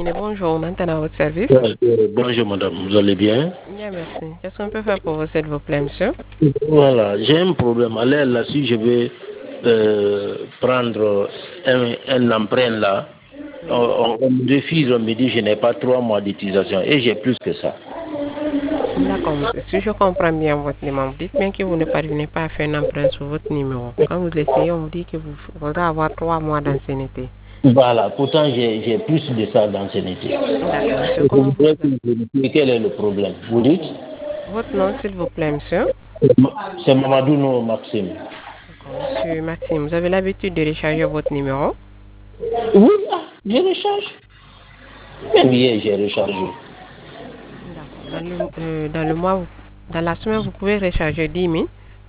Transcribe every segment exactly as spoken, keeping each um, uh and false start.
Mané, bonjour, maintenant à votre service. Ouais, euh, bonjour madame, vous allez bien? Bien, merci. Qu'est-ce qu'on peut faire pour vous, s'il vous plaît, monsieur? Voilà, j'ai un problème. À l'air là, si je vais euh, prendre un, un emprunt là, Oui. on, on me refuse, on me dit que je n'ai pas trois mois d'utilisation et j'ai plus que ça. D'accord, monsieur. Si je comprends bien votre demande, dites bien que vous ne parvenez pas à faire un emprunt sur votre numéro. Quand vous l'essayez, on vous dit que vous faudra avoir trois mois d'ancienneté. Voilà, pourtant j'ai j'ai plus de ça d'ancienneté. D'accord, monsieur. Et je Comment vous voudrais vous que appelez? vous vérifiez quel est le problème. Vous dites? Votre nom, s'il vous plaît, monsieur? C'est Mamadou No Maxime. D'accord, monsieur Maxime. Vous avez l'habitude de recharger votre numéro? Oui, ah, je recharge. Même hier, j'ai rechargé. D'accord. Dans le, euh, dans le mois, vous- dans la semaine, vous pouvez recharger dix mille.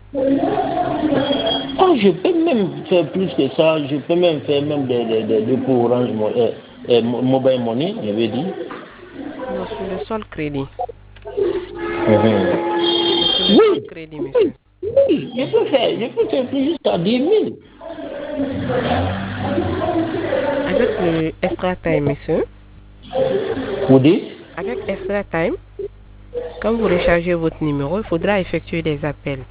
Ah, je peux même faire plus que ça. Je peux même faire même des, des, des dépôts Orange Mo- euh, euh, Mobile Money, je veux dire. Non, sur le sol crédit. Mhm. C'est sur le sol Oui, crédit, oui, monsieur. oui, je peux faire, je peux faire plus jusqu'à dix mille. Avec le extra time, monsieur. Vous dites? Avec extra time, quand vous rechargez votre numéro, il faudra effectuer des appels.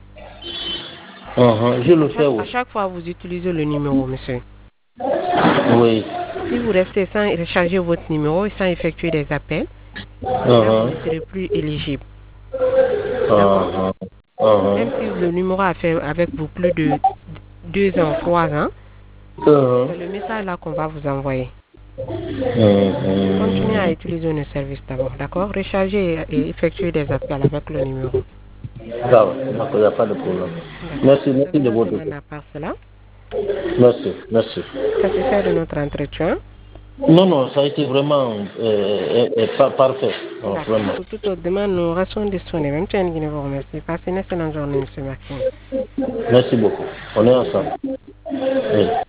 Mhm, je À le fais chaque, à aussi. chaque fois, vous utilisez le numéro, monsieur. Oui. Si vous restez sans recharger votre numéro et sans effectuer des appels, là, vous ne Mhm, serez plus éligible. D'accord? mhm, mhm, Même si le numéro a fait avec vous plus de deux ans, trois ans, c'est mhm, le message là qu'on va vous envoyer. Continuez à mhm. utiliser nos services d'abord, d'accord? Rechargez et effectuez des appels avec le numéro. Ça va, d'accord, il n'y a pas de problème. D'accord. Merci, Vous merci avez de d'autres votre demandes temps. à part cela? Merci, merci. Satisfait de notre entretien? Non, non, ça a été vraiment euh, euh, euh, parfait. Non, D'accord. vraiment. Pour toute autre demande, nous restons disponibles. Même si vous remercie. Passez une excellente journée, monsieur Maxime. Merci beaucoup. On est Je vous ensemble. en Oui.